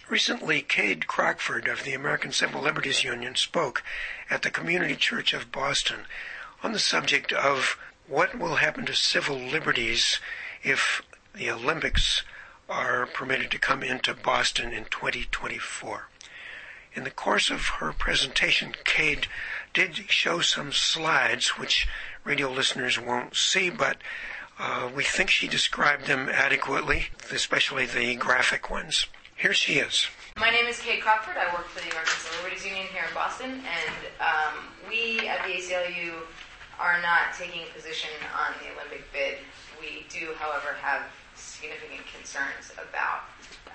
Recently, Cade Crockford of the American Civil Liberties Union spoke at the Community Church of Boston on the subject of what will happen to civil liberties if the Olympics are permitted to come into Boston in 2024. In the course of her presentation, Cade did show some slides, which radio listeners won't see, but we think she described them adequately, especially the graphic ones. Here she is. My name is Cade Crockford. I work for the American Civil Liberties Union here in Boston, and we at the ACLU are not taking a position on the Olympic bid. We do, however, have significant concerns about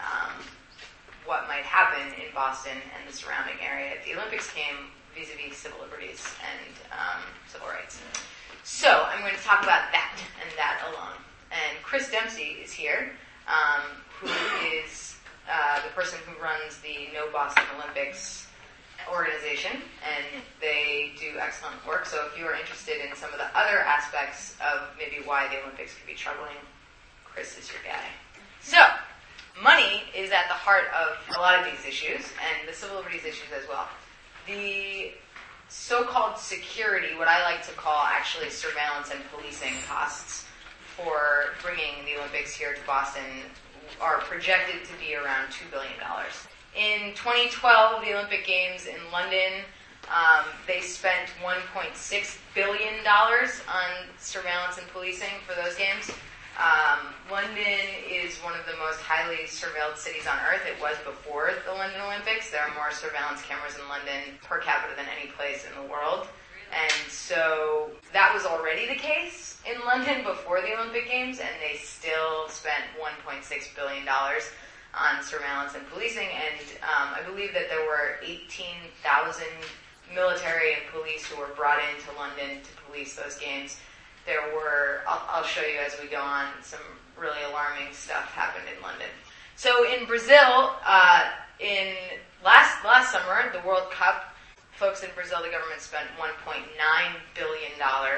what might happen in Boston and the surrounding area if the Olympics came vis-a-vis civil liberties and civil rights. So I'm going to talk about that and that alone. And Chris Dempsey is here, who is the person who runs the No Boston Olympics organization, and they do excellent work. So if you are interested in some of the other aspects of maybe why the Olympics could be troubling, Chris is your guy. So, money is at the heart of a lot of these issues, and the civil liberties issues as well. The so-called security, what I like to call actually surveillance and policing costs for bringing the Olympics here to Boston are projected to be around $2 billion. In 2012, the Olympic Games in London, they spent $1.6 billion on surveillance and policing for those games. London is one of the most highly surveilled cities on earth. It was before the London Olympics. There are more surveillance cameras in London per capita than any place in the world. And so that was already the case in London before the Olympic Games, and they still spent $1.6 billion on surveillance and policing. And I believe that there were 18,000 military and police who were brought into London to police those games. There were, I'll show you as we go on, some really alarming stuff happened in London. So in Brazil, in last summer, the World Cup, folks in Brazil, the government spent $1.9 billion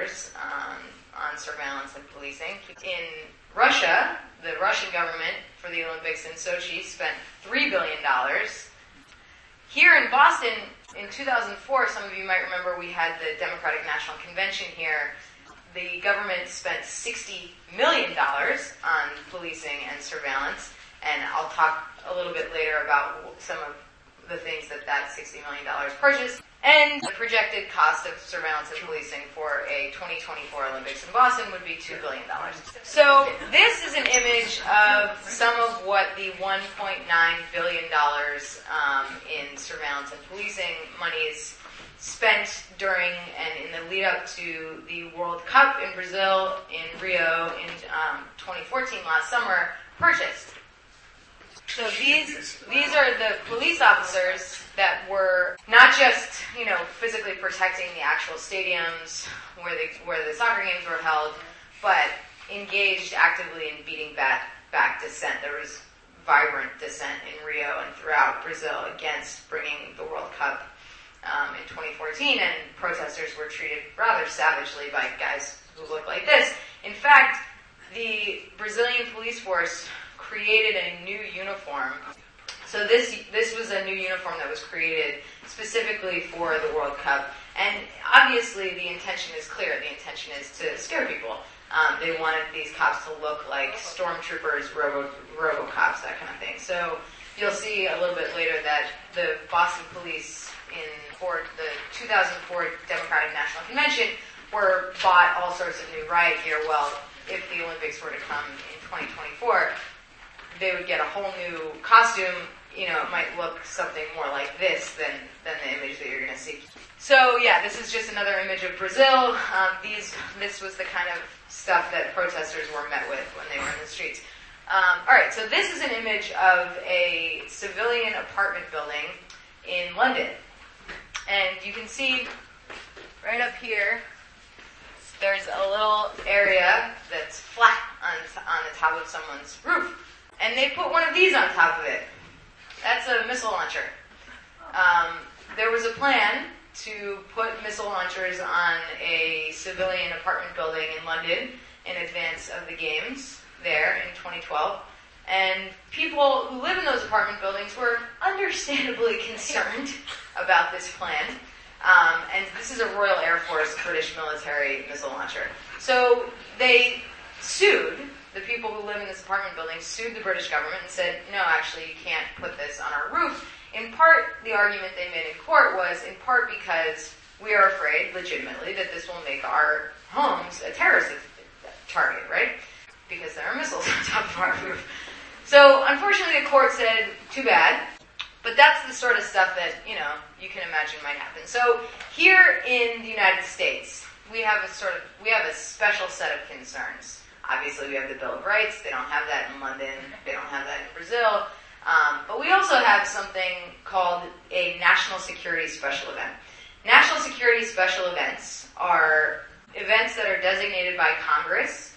on surveillance and policing. In Russia, the Russian government for the Olympics in Sochi spent $3 billion. Here in Boston, in 2004, some of you might remember we had the Democratic National Convention here. The government spent $60 million on policing and surveillance, and I'll talk a little bit later about some of the things that $60 million purchased. And the projected cost of surveillance and policing for a 2024 Olympics in Boston would be $2 billion. So this is an image of some of what the $1.9 billion in surveillance and policing money is spent during and in the lead up to the World Cup in Brazil, in Rio, in 2014, last summer, purchased. So these are the police officers that were not just, physically protecting the actual stadiums where the soccer games were held, but engaged actively in beating back dissent. There was vibrant dissent in Rio and throughout Brazil against bringing the World Cup in 2014, and protesters were treated rather savagely by guys who look like this. In fact, the Brazilian police force created a new uniform. So this was a new uniform that was created specifically for the World Cup, and obviously the intention is clear. The intention is to scare people. They wanted these cops to look like stormtroopers, robo-cops, that kind of thing. So you'll see a little bit later that the Boston police for the 2004 Democratic National Convention bought all sorts of new riot gear. Well, if the Olympics were to come in 2024, they would get a whole new costume. It might look something more like this than the image that you're going to see. So yeah, this is just another image of Brazil. This was the kind of stuff that protesters were met with when they were in the streets. Alright, so this is an image of a civilian apartment building in London. And you can see right up here, there's a little area that's flat on the top of someone's roof. And they put one of these on top of it. That's a missile launcher. There was a plan to put missile launchers on a civilian apartment building in London in advance of the games there in 2012. And people who live in those apartment buildings were understandably concerned about this plan. And this is a Royal Air Force British military missile launcher. So they sued, the people who live in this apartment building sued the British government and said, no, actually you can't put this on our roof. In part, the argument they made in court was in part because we are afraid, legitimately, that this will make our homes a terrorist target, right? Because there are missiles on top of our roof. So, unfortunately, the court said, too bad. But that's the sort of stuff that, you can imagine might happen. So, here in the United States, we have a special set of concerns. Obviously, we have the Bill of Rights. They don't have that in London. They don't have that in Brazil. But we also have something called a national security special event. National security special events are events that are designated by Congress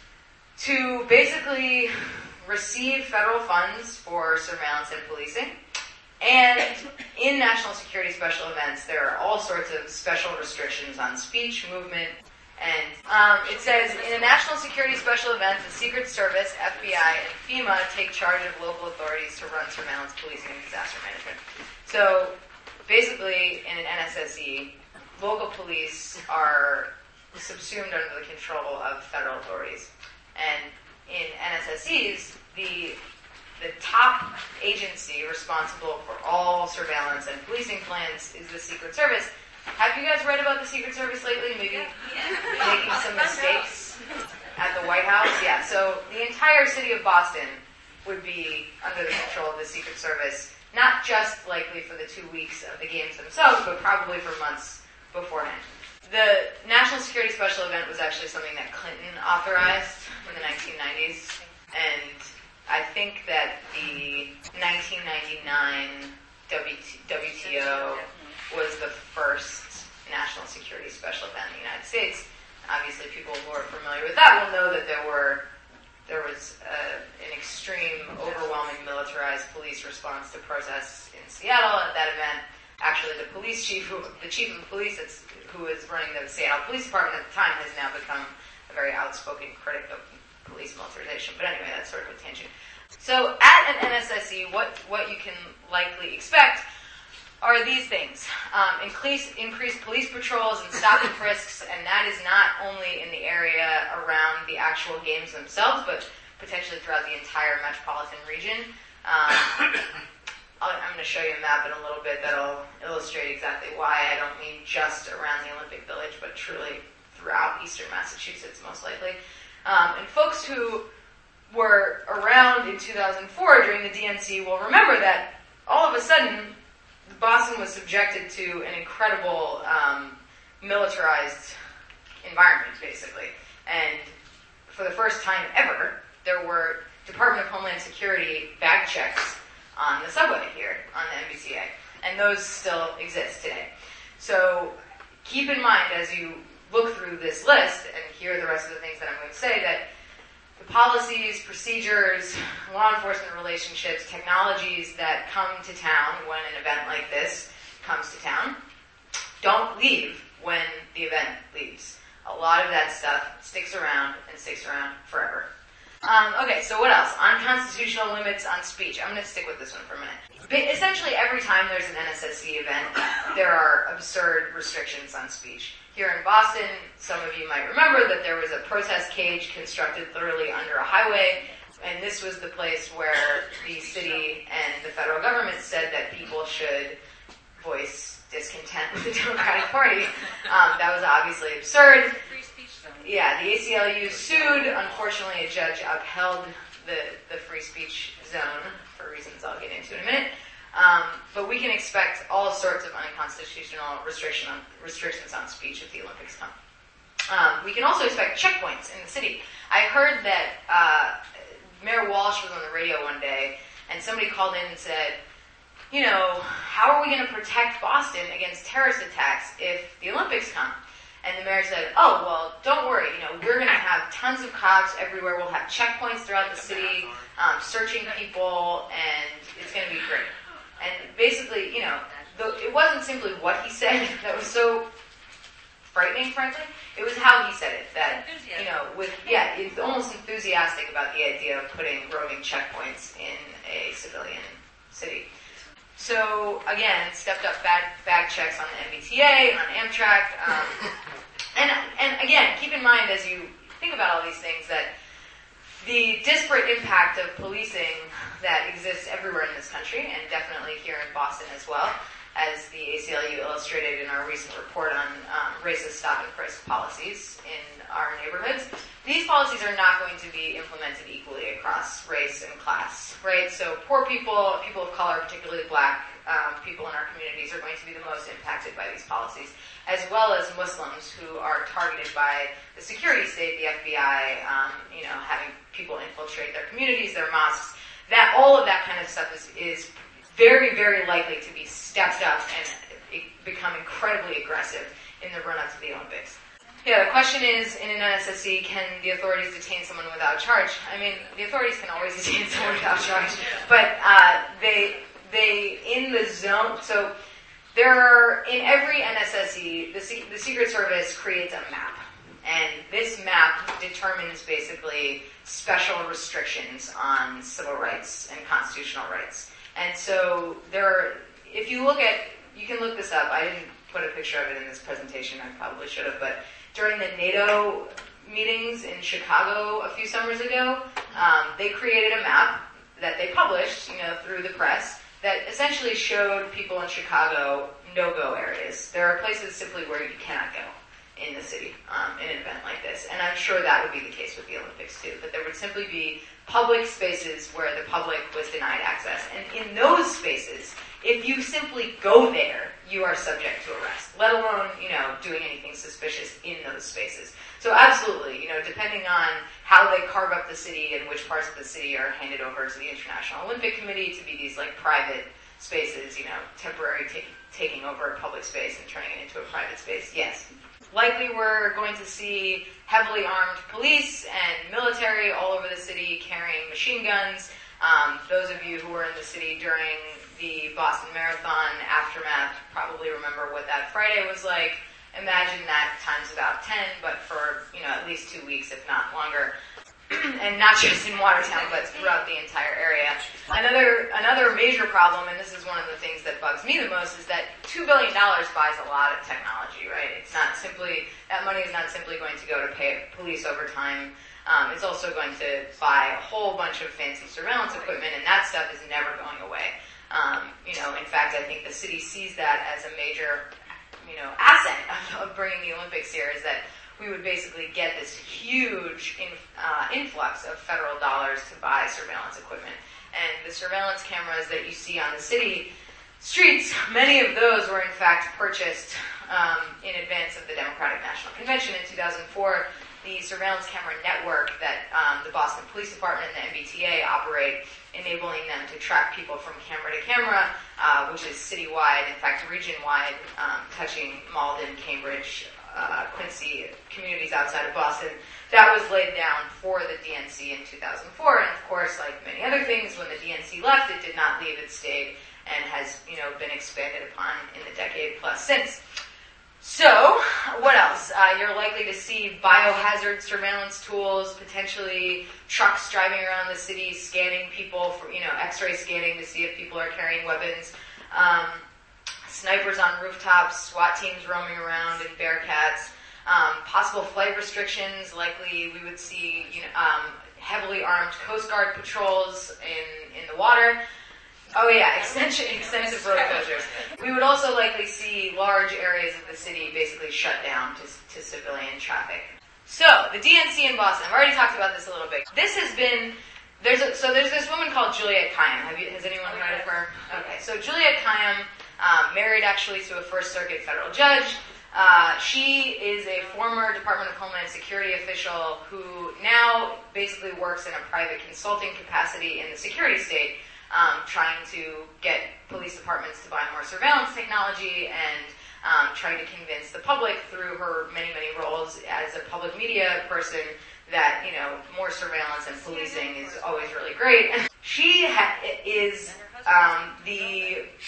to basically receive federal funds for surveillance and policing. And in national security special events, there are all sorts of special restrictions on speech, movement, and it says, in a national security special event, the Secret Service, FBI, and FEMA take charge of local authorities to run surveillance, policing, and disaster management. So, basically, in an NSSE, local police are subsumed under the control of federal authorities. And in NSSEs, the top agency responsible for all surveillance and policing plans is the Secret Service. Have you guys read about the Secret Service lately? Maybe making some mistakes at the White House? Yeah, so the entire city of Boston would be under the control of the Secret Service, not just likely for the 2 weeks of the games themselves, but probably for months beforehand. The National Security Special Event was actually something that Clinton authorized in the 1990s, and I think that the 1999 WTO was the first national security special event in the United States. Obviously, people who are familiar with that will know that there was an extreme, overwhelming militarized police response to protests in Seattle at that event. Actually, the chief of the police who was running the Seattle Police Department at the time has now become a very outspoken critic of police militarization. But anyway, that's sort of a tangent. So at an NSSE, what you can likely expect are these things. Increased police patrols and stop and frisks, and that is not only in the area around the actual games themselves, but potentially throughout the entire metropolitan region. I'm going to show you a map in a little bit that'll illustrate exactly why. I don't mean just around the Olympic Village, but truly throughout eastern Massachusetts, most likely. And folks who were around in 2004 during the DNC will remember that all of a sudden, Boston was subjected to an incredible militarized environment, basically. And for the first time ever, there were Department of Homeland Security bag checks on the subway here, on the MBTA. And those still exist today. So keep in mind as you look through this list and hear the rest of the things that I'm going to say that the policies, procedures, law enforcement relationships, technologies that come to town when an event like this comes to town don't leave when the event leaves. A lot of that stuff sticks around and sticks around forever. Okay, so what else? Unconstitutional limits on speech. I'm going to stick with this one for a minute. Essentially, every time there's an NSSE event, there are absurd restrictions on speech. Here in Boston, some of you might remember that there was a protest cage constructed literally under a highway, and this was the place where the city and the federal government said that people should voice discontent with the Democratic Party. That was obviously absurd. Yeah, the ACLU sued. Unfortunately, a judge upheld the free speech zone for reasons I'll get into in a minute. But we can expect all sorts of unconstitutional restrictions on speech if the Olympics come. We can also expect checkpoints in the city. I heard that Mayor Walsh was on the radio one day, and somebody called in and said, how are we going to protect Boston against terrorist attacks if the Olympics come? And the mayor said, oh, well, don't worry. We're going to have tons of cops everywhere. We'll have checkpoints throughout the city, searching people, and it's going to be great. And basically, it wasn't simply what he said that was so frightening, frankly. It was how he said it that, it's almost enthusiastic about the idea of putting roving checkpoints in a civilian city. So again, stepped up bag checks on the MBTA and on Amtrak, and again, keep in mind as you think about all these things that the disparate impact of policing that exists everywhere in this country, and definitely here in Boston as well, as the ACLU illustrated in our recent report on racist stop and frisk policies in our neighborhoods. These policies are not going to be implemented equally across race and class, right? So poor people, people of color, particularly black people in our communities, are going to be the most impacted by these policies, as well as Muslims who are targeted by the security state, the FBI, having people infiltrate their communities, their mosques. That all of that kind of stuff is very, very likely to be stepped up and become incredibly aggressive in the run-up to the Olympics. Yeah, the question is, in an NSSC, can the authorities detain someone without charge? I mean, the authorities can always detain someone without charge, but they in the zone, so there are, in every NSSC, the Secret Service creates a map. And this map determines basically special restrictions on civil rights and constitutional rights. And so if you can look this up. I didn't put a picture of it in this presentation. I probably should have. But during the NATO meetings in Chicago a few summers ago, they created a map that they published, through the press that essentially showed people in Chicago no-go areas. There are places simply where you cannot go in the city in an event like this. And I'm sure that would be the case with the Olympics too. But there would simply be public spaces where the public was denied access. And in those spaces, if you simply go there, you are subject to arrest, let alone, doing anything suspicious in those spaces. So absolutely, depending on how they carve up the city and which parts of the city are handed over to the International Olympic Committee to be these private spaces, temporary taking over public space and turning it into a private space, yes. Likely we're going to see heavily armed police and military all over the city carrying machine guns. Those of you who were in the city during the Boston Marathon aftermath probably remember what that Friday was like. Imagine that times about 10, but for, at least 2 weeks, if not longer. And not just in Watertown, but throughout the entire area. Another major problem, and this is one of the things that bugs me the most, is that $2 billion buys a lot of technology, right? That money is not simply going to go to pay police overtime. It's also going to buy a whole bunch of fancy surveillance equipment, and that stuff is never going away. In fact, I think the city sees that as a major, asset of bringing the Olympics here, is that we would basically get this huge influx of federal dollars to buy surveillance equipment. And the surveillance cameras that you see on the city streets, many of those were in fact purchased in advance of the Democratic National Convention in 2004. The surveillance camera network that the Boston Police Department and the MBTA operate, enabling them to track people from camera to camera, which is citywide, in fact region-wide, touching Malden, Cambridge, Quincy, communities outside of Boston. That was laid down for the DNC in 2004, and of course, like many other things, when the DNC left, it did not leave, it stayed, and has, been expanded upon in the decade plus since. So, what else? You're likely to see biohazard surveillance tools, potentially trucks driving around the city, scanning people for, X-ray scanning to see if people are carrying weapons. Snipers on rooftops, SWAT teams roaming around in Bearcats, possible flight restrictions. Likely we would see heavily armed Coast Guard patrols in the water. Oh yeah, extensive road closures. We would also likely see large areas of the city basically shut down to civilian traffic. So, the DNC in Boston, I've already talked about this a little bit. This has been, there's this woman called Juliette Kayyem. Has anyone heard of her? Okay, so Juliette Kayyem, married actually to a First Circuit federal judge. She is a former Department of Homeland Security official who now basically works in a private consulting capacity in the security state, trying to get police departments to buy more surveillance technology and trying to convince the public through her many, many roles as a public media person that, more surveillance and policing is always really great. She is the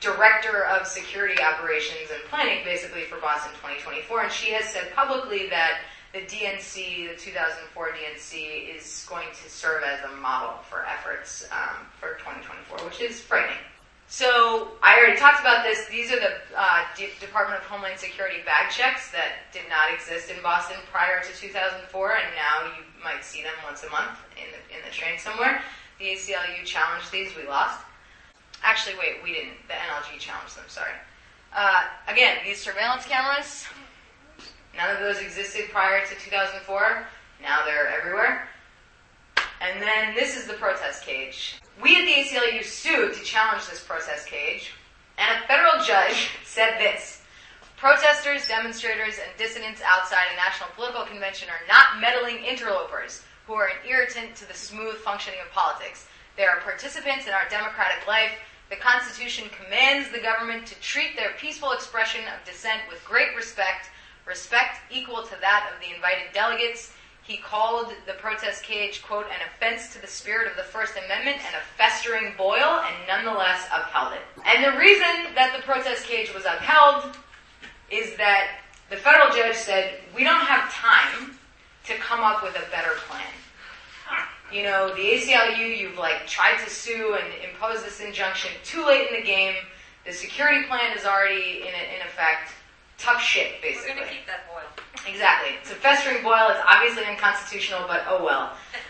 director of security operations and planning, basically, for Boston 2024, and she has said publicly that the DNC, the 2004 DNC, is going to serve as a model for efforts for 2024, which is frightening. So I already talked about this. These are the Department of Homeland Security bag checks that did not exist in Boston prior to 2004, and now you might see them once a month in the train somewhere. The ACLU challenged these. We lost. Actually, wait, we didn't. The NLG challenged them, sorry. Again, these surveillance cameras, none of those existed prior to 2004. Now they're everywhere. And then this is the protest cage. We at the ACLU sued to challenge this protest cage, and a federal judge said this: protesters, demonstrators, and dissidents outside a national political convention are not meddling interlopers who are an irritant to the smooth functioning of politics. They are participants in our democratic life. The Constitution commands the government to treat their peaceful expression of dissent with great respect equal to that of the invited delegates. He called the protest cage, quote, an offense to the spirit of the First Amendment and a festering boil, and nonetheless upheld it. And the reason that the protest cage was upheld is that the federal judge said, we don't have time to come up with a better plan. You know, the ACLU, you've tried to sue and impose this injunction too late in the game. The security plan is already in effect. Tough shit, basically. We're going to keep that boil. Exactly. It's a festering boil. It's obviously unconstitutional, but oh well.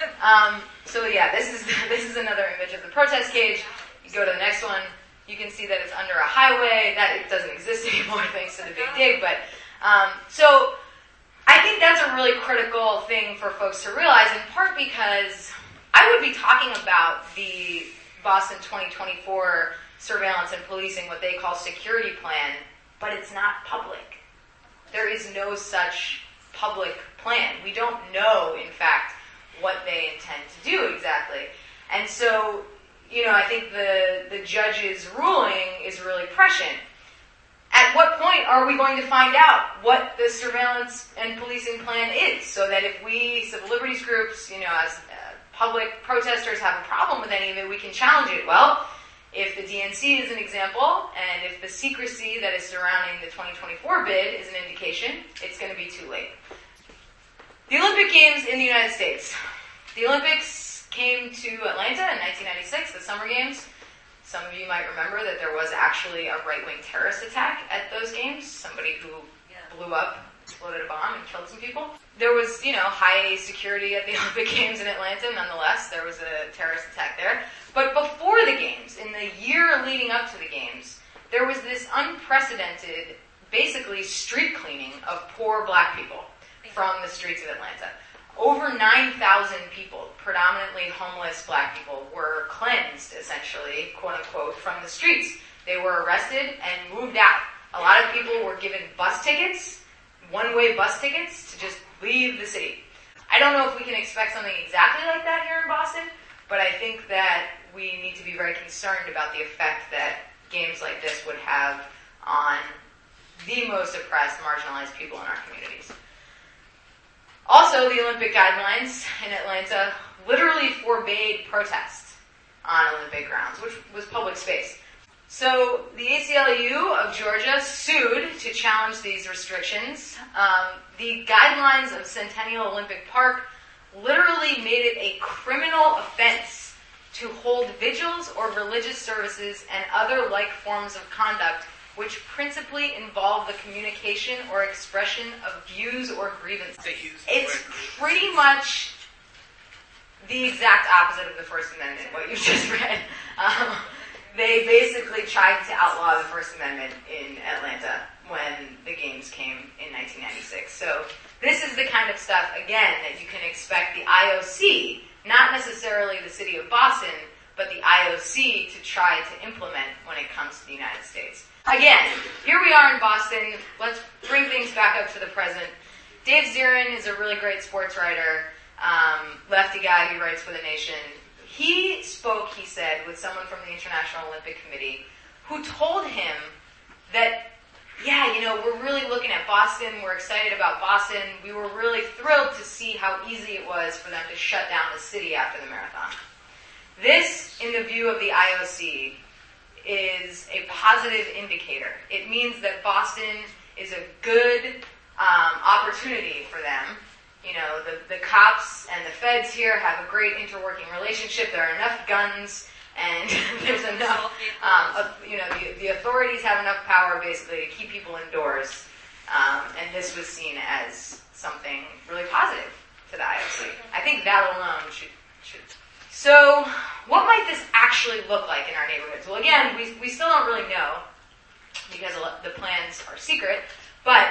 So yeah, this is another image of the protest cage. You go to the next one, you can see that it's under a highway. That it doesn't exist anymore thanks to the big dig. But so I think that's a really critical thing for folks to realize, in part because I would be talking about the Boston 2024 surveillance and policing, what they call security plan, but it's not public. There is no such public plan. We don't know, in fact, what they intend to do exactly. And so, I think the judge's ruling is really prescient. At what point are we going to find out what the surveillance and policing plan is, so that if we, civil liberties groups, as public protesters have a problem with any of it, we can challenge it? Well, if the DNC is an example, and if the secrecy that is surrounding the 2024 bid is an indication, it's going to be too late. The Olympic Games in the United States. The Olympics came to Atlanta in 1996, the Summer Games. Some of you might remember that there was actually a right-wing terrorist attack at those games. Somebody who blew up, exploded a bomb, and killed some people. There was, high security at the Olympic Games in Atlanta. Nonetheless, there was a terrorist attack there. But before the Games, in the year leading up to the Games, there was this unprecedented, basically, street cleaning of poor black people from the streets of Atlanta. Over 9,000 people, predominantly homeless black people, were cleansed, essentially, quote-unquote, from the streets. They were arrested and moved out. A lot of people were given bus tickets, one-way bus tickets, to just leave the city. I don't know if we can expect something exactly like that here in Boston, but I think that we need to be very concerned about the effect that games like this would have on the most oppressed, marginalized people in our communities. Also, the Olympic guidelines in Atlanta literally forbade protest on Olympic grounds, which was public space. So the ACLU of Georgia sued to challenge these restrictions. The guidelines of Centennial Olympic Park literally made it a criminal offense to hold vigils or religious services and other like forms of conduct which principally involve the communication or expression of views or grievances. It's pretty much the exact opposite of the First Amendment, what you just read. They basically tried to outlaw the First Amendment in Atlanta when the Games came in 1996. So this is the kind of stuff, again, that you can expect the IOC, not necessarily the city of Boston, but the IOC to try to implement when it comes to the United States. Again, here we are in Boston. Let's bring things back up to the present. Dave Zirin is a really great sports writer, lefty guy who writes for The Nation. He spoke, he said, with someone from the International Olympic Committee who told him that, we're really looking at Boston. We're excited about Boston. We were really thrilled to see how easy it was for them to shut down the city after the marathon. This, in the view of the IOC, is a positive indicator. It means that Boston is a good opportunity for them. You know, the cops and the feds here have a great interworking relationship. There are enough guns, and there's enough, the authorities have enough power basically to keep people indoors. And this was seen as something really positive to the IOC. I think that alone should. So, what might this actually look like in our neighborhoods? Well, again, we still don't really know because the plans are secret, but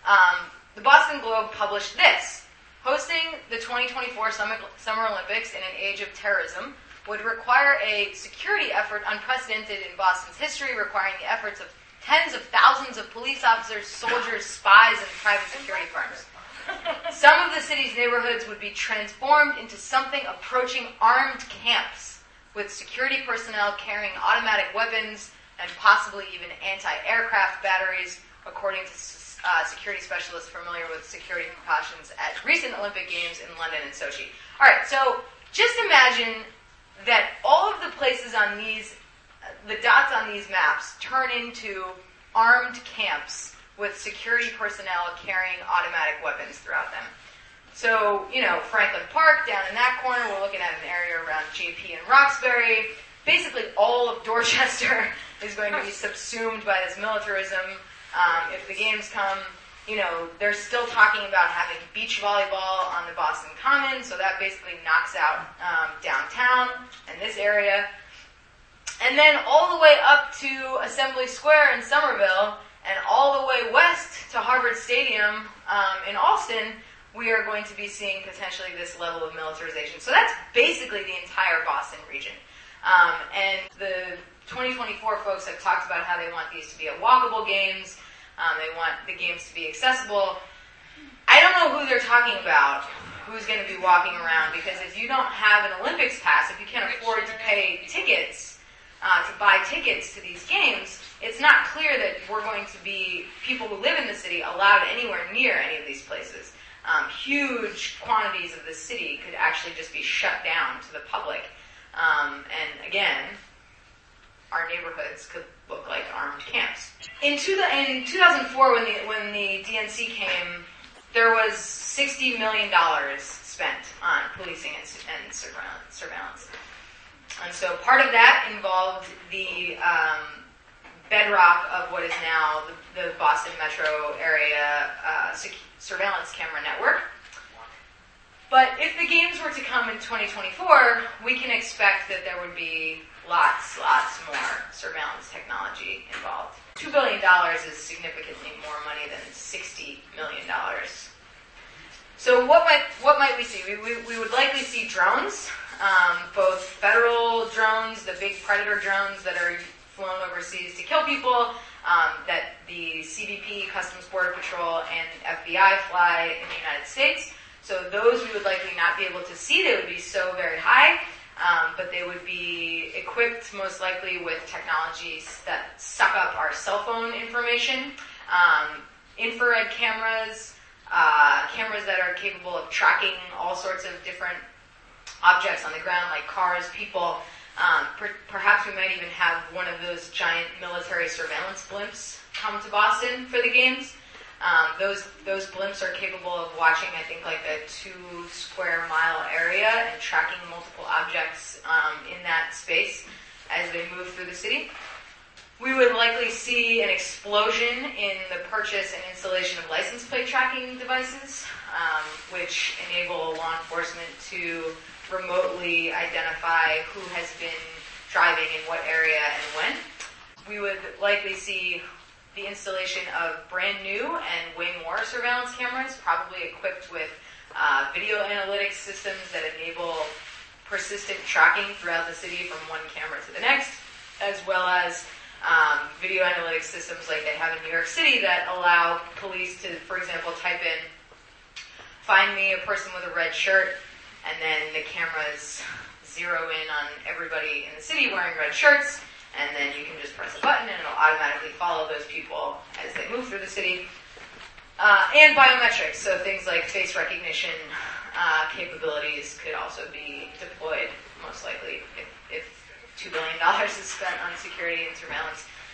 the Boston Globe published this. Hosting the 2024 Summer Olympics in an age of terrorism would require a security effort unprecedented in Boston's history, requiring the efforts of tens of thousands of police officers, soldiers, spies, and private security firms. Some of the city's neighborhoods would be transformed into something approaching armed camps, with security personnel carrying automatic weapons and possibly even anti-aircraft batteries, according to security specialists familiar with security precautions at recent Olympic Games in London and Sochi. All right, so just imagine that all of the places on these, the dots on these maps, turn into armed camps with security personnel carrying automatic weapons throughout them. So, Franklin Park, down in that corner, we're looking at an area around JP and Roxbury. Basically, all of Dorchester is going to be subsumed by this militarism. If the games come, they're still talking about having beach volleyball on the Boston Common, so that basically knocks out downtown and this area. And then all the way up to Assembly Square in Somerville, and all the way west to Harvard Stadium in Allston, we are going to be seeing potentially this level of militarization. So that's basically the entire Boston region. And the 2024 folks have talked about how they want these to be walkable games. They want the games to be accessible. I don't know who they're talking about, who's going to be walking around, because if you don't have an Olympics pass, if you can't afford to pay tickets, to buy tickets to these games, it's not clear that we're going to be, people who live in the city, allowed anywhere near any of these places. Huge quantities of the city could actually just be shut down to the public. And again, our neighborhoods could look like armed camps. In 2004, when the DNC came, there was $60 million spent on policing and surveillance. And so part of that involved the bedrock of what is now the Boston metro area surveillance camera network. But if the games were to come in 2024, we can expect that there would be lots more surveillance technology involved. $2 billion is significantly more money than $60 million. So what might we see? We would likely see drones, both federal drones, the big Predator drones that are flown overseas to kill people, that the CBP, Customs Border Patrol, and FBI fly in the United States. So those we would likely not be able to see. They would be so very high, but they would be equipped most likely with technologies that suck up our cell phone information, infrared cameras, cameras that are capable of tracking all sorts of different objects on the ground, like cars, people. Perhaps we might even have one of those giant military surveillance blimps come to Boston for the games. Those blimps are capable of watching, I think, like a 2 square mile area and tracking multiple objects in that space as they move through the city. We would likely see an explosion in the purchase and installation of license plate tracking devices, which enable law enforcement to remotely identify who has been driving in what area and when. We would likely see the installation of brand new and way more surveillance cameras, probably equipped with video analytics systems that enable persistent tracking throughout the city from one camera to the next, as well as video analytics systems like they have in New York City that allow police to, for example, type in, find me a person with a red shirt, and then the cameras zero in on everybody in the city wearing red shirts, and then you can just press a button and it'll automatically follow those people as they move through the city. And biometrics, so things like face recognition capabilities could also be deployed, most likely, if $2 billion is spent on security and surveillance.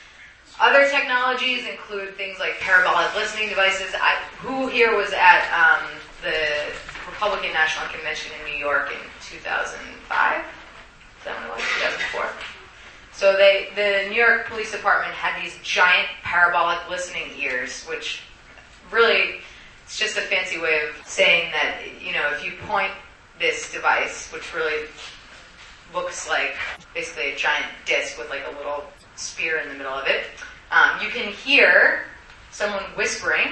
Other technologies include things like parabolic listening devices. Who here was at the Republican National Convention in New York in 2005? Is that when it was? 2004? So the New York Police Department had these giant parabolic listening ears, which really, it's just a fancy way of saying that, if you point this device, which really looks like basically a giant disc with like a little spear in the middle of it, you can hear someone whispering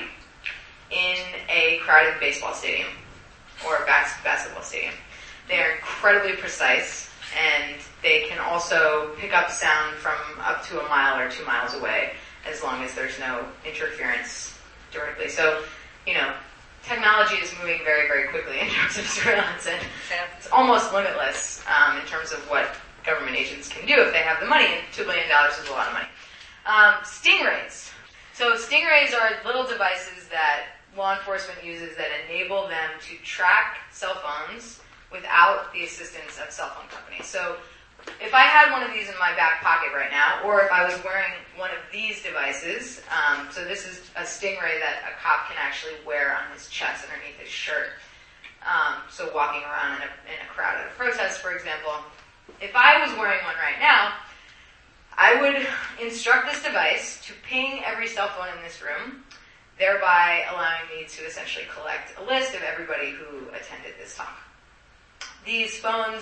in a crowded baseball stadium or basketball stadium. They are incredibly precise, and they can also pick up sound from up to a mile or 2 miles away, as long as there's no interference directly. So, technology is moving very, very quickly in terms of surveillance, and it's almost limitless in terms of what government agents can do if they have the money, and $2 billion is a lot of money. Stingrays. So stingrays are little devices that law enforcement uses that enable them to track cell phones without the assistance of cell phone companies. So if I had one of these in my back pocket right now, or if I was wearing one of these devices, so this is a stingray that a cop can actually wear on his chest underneath his shirt. So walking around in a crowd at a protest, for example, if I was wearing one right now, I would instruct this device to ping every cell phone in this room, thereby allowing me to essentially collect a list of everybody who attended this talk. These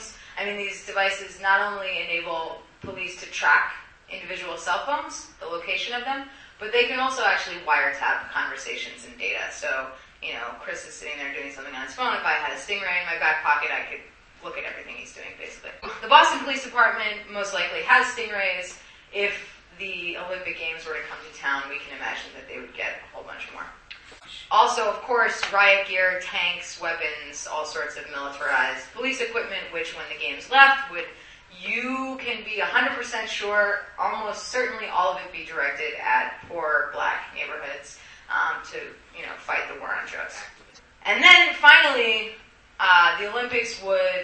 devices not only enable police to track individual cell phones, the location of them, but they can also actually wiretap conversations and data. So, Chris is sitting there doing something on his phone. If I had a stingray in my back pocket, I could look at everything he's doing, basically. The Boston Police Department most likely has stingrays. If the Olympic Games were to come to town, we can imagine that they would get a whole bunch more. Also, of course, riot gear, tanks, weapons, all sorts of militarized police equipment, which when the games left you can be 100% sure, almost certainly all of it be directed at poor black neighborhoods to, fight the war on drugs. And then finally, the Olympics would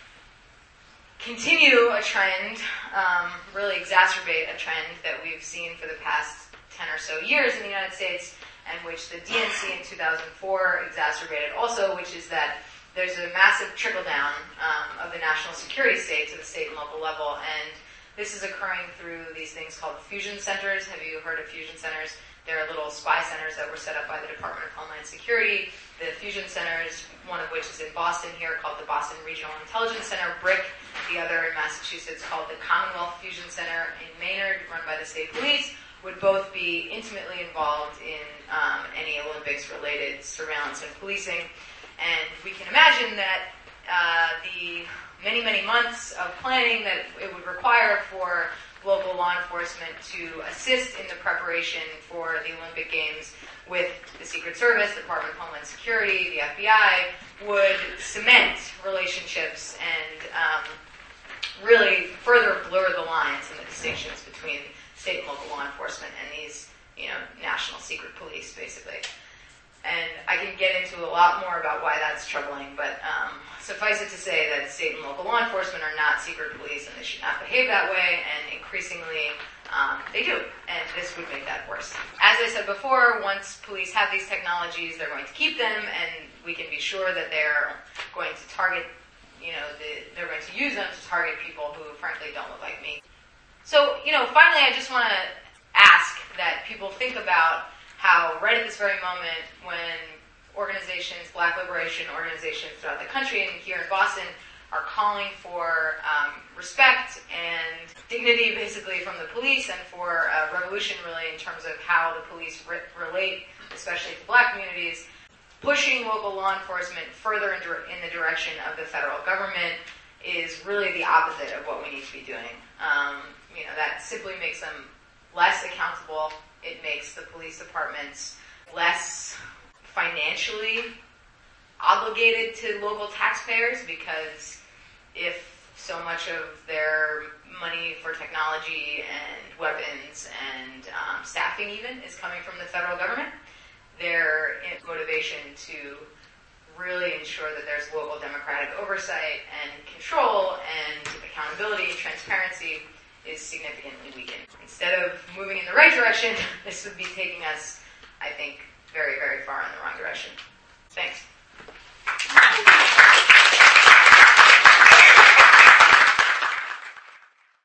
continue a trend, really exacerbate a trend that we've seen for the past 10 or so years in the United States, and which the DNC in 2004 exacerbated also, which is that there's a massive trickle-down of the national security state to the state and local level, and this is occurring through these things called fusion centers. Have you heard of fusion centers? They're little spy centers that were set up by the Department of Homeland Security. The fusion centers, one of which is in Boston here, called the Boston Regional Intelligence Center, BRIC. The other in Massachusetts, called the Commonwealth Fusion Center in Maynard, run by the state police, would both be intimately involved in any Olympics-related surveillance and policing. And we can imagine that the many, many months of planning that it would require for local law enforcement to assist in the preparation for the Olympic Games with the Secret Service, the Department of Homeland Security, the FBI, would cement relationships and really further blur the lines and the distinctions between state and local law enforcement and these, national secret police, basically. And I can get into a lot more about why that's troubling, but suffice it to say that state and local law enforcement are not secret police, and they should not behave that way, and increasingly they do, and this would make that worse. As I said before, once police have these technologies, they're going to keep them, and we can be sure that they're going to target, they're going to use them to target people who frankly don't look like me. So, finally I just want to ask that people think about how right at this very moment when organizations, black liberation organizations throughout the country and here in Boston are calling for respect and dignity basically from the police and for a revolution really in terms of how the police relate, especially to black communities, pushing local law enforcement further in the direction of the federal government is really the opposite of what we need to be doing. That simply makes them less accountable. It makes the police departments less financially obligated to local taxpayers, because if so much of their money for technology and weapons and staffing even is coming from the federal government, their motivation to really ensure that there's local democratic oversight and control and accountability and transparency is significantly weakened. Instead of moving in the right direction, this would be taking us, I think, very, very far in the wrong direction. Thanks.